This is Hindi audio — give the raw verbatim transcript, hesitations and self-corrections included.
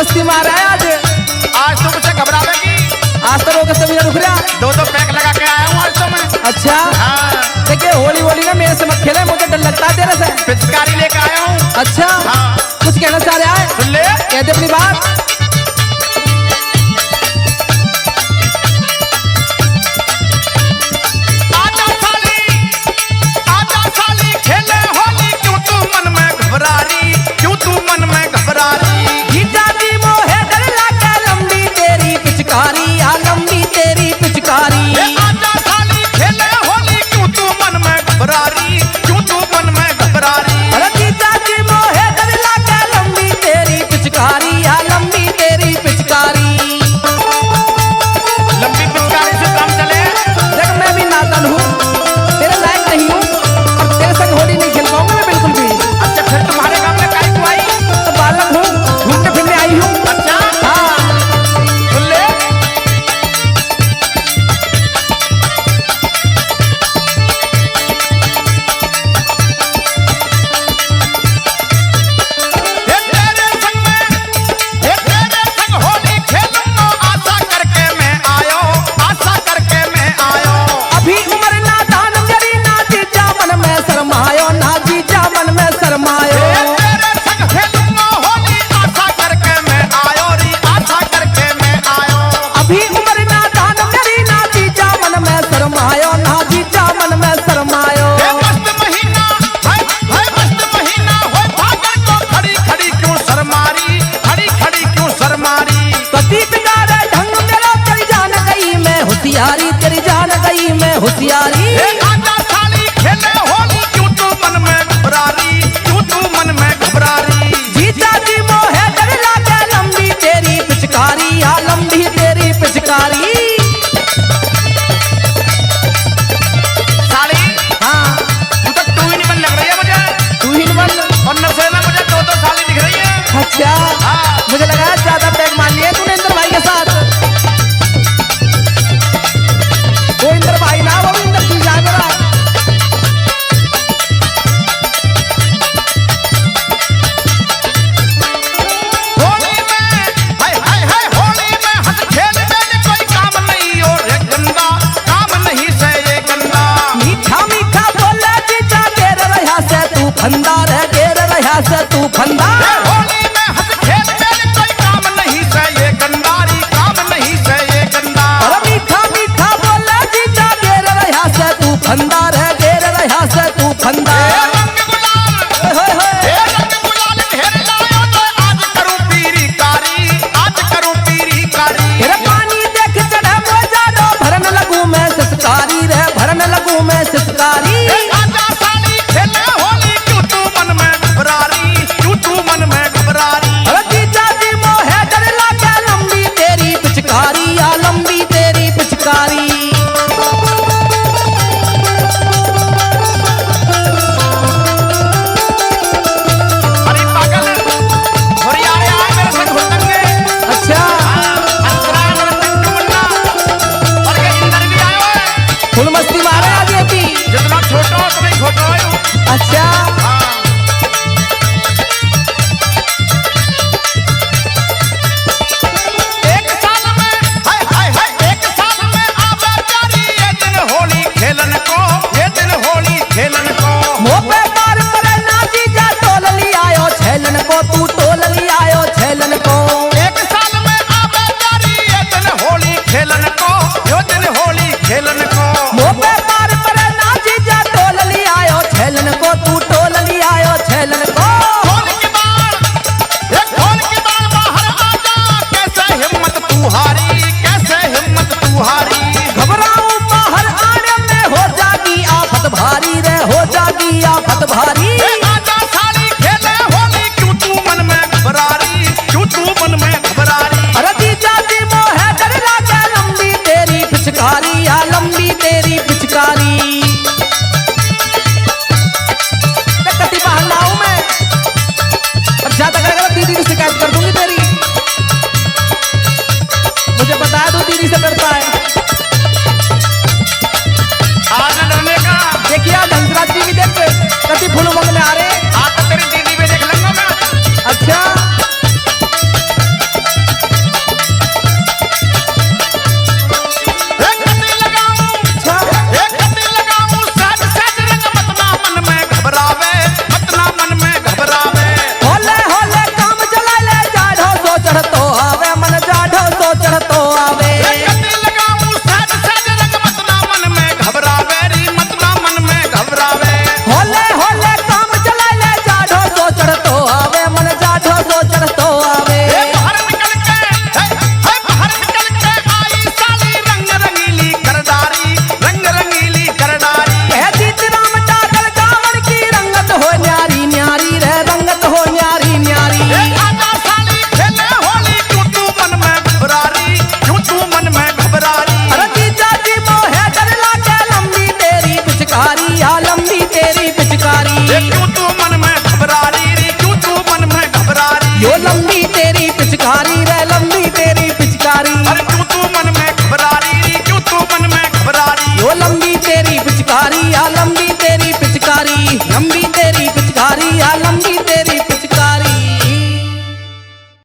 मस्ती मार रहा है आज। आज तो मुझे घबरावेगी। आज तो रोक से रुक रहा। दो दो पैक लगा के आया हूँ आज तो मैं। अच्छा हाँ। देखिए होली होली ना मेरे से मत खेले, मुझे डर लगता है तेरे से। पिचकारी लेके आया हूँ। अच्छा हाँ। कुछ कहना चाह रहा है? सुन ले, कह दे अपनी बात। होशियारी आजा साली खेले होली, क्यों तू मन में घबरारी, क्यों तू मन में घबरारी। जीजा जी मोहे डर लागे लंबी तेरी पिचकारी, या लंबी तेरी पिचकारी। साली हाँ तू तो टू इन वन लग रही है मुझे। टू इन वन और नशे में मुझे दो दो साली दिख रही है। अच्छा हाँ। मुझे लगा ज्यादा पैक मान लिया तूने इंदर भाई के साथ। वो इंदर भाई ना, वो इंदर तू जा मेरा। होली में हाय हाय हाय होली में हंस खेल में कोई काम नहीं और ये गंदा काम नहीं से ये गंदा। मीठा मीठा बोले जीजा गेर रहा से तू फंदार है, गेर रहा से तू फंदार। होली में हंस खेल में कोई काम नहीं से ये गंदारी, काम नहीं से ये गंदा। अरे मीठा मीठा बोले जीजा गेर रहा से तू फंदार है, गेर रहा से तू ए फंदार। रंग गुलाल, होय होय ए रंग गुलाल ढेर लायो तो आज करूं पीरी कारी, आज करूं पीरी कारी। तेरा पानी देख चढ़े मोजा दो भरन लगू मैं सिसकारी रे, भरन लगू मैं सिसकारी। ए आजा साली खेले होली, क्यों तू मन में घबरारी, क्यों तू मन में घबरारी। अरे जीजा जी मोहे डर लागे लंबी तेरी पिचकारी, या लंबी तेरी पिचकारी। अरे पागल होरियारे आए मेरे संग घुलनेंगे। अच्छा अंतरा मेरे संग मुन्ना और के इंदर भी आयो है। फुल मस्ती मारे आज ये भी। जितना छोटो उतना ही खोटो है। अच्छा हाँ। एक साल में हाय हाय हाय एक साल में आवे प्यारी ये दिन होली खेलन को, ये दिन होली खेलन को। मोपे पार परे ना जीजा टोल ली आयो छेलन को, तू टोल ली आयो छेलन को। एक साल में आवे प्यारी ये दिन होली खेलन को, ये दिन होली खेलन को। मोपे पार परे ना जीजा टोल ली आयो छेलन को, तू टोल ली आयो छेलन को। खोल के बाल, एक खोल के बाल बाहर आजा, कैसे हिम्मत तू हारी, कैसे हिम्मत तू हारी। घबराऊं बाहर आने में हो जागी आफत भारी रे, हो जागी आफत भारी। ए आजा साली खेले होली, क्यों तू मन में घबरारी, क्यों तू मन में घबरारी। अरे जीजा जी मोहे डर लागे लंबी तेरी पिचकारी, या लंबी तेरी पिचकारी। देख कति बाहर ना आऊं मैं, और ज्यादा करेगा तो दीदी की शिकायत कर दूंगी तेरी। मुझे बता दो दीदी से डरता है। आज डरने का देखिए धनराज जी भी देख कति फूल उमंग में आ रहे। आज तो तेरी दीदी भी देख लूंगा मैं। अच्छा ये क्यों तुम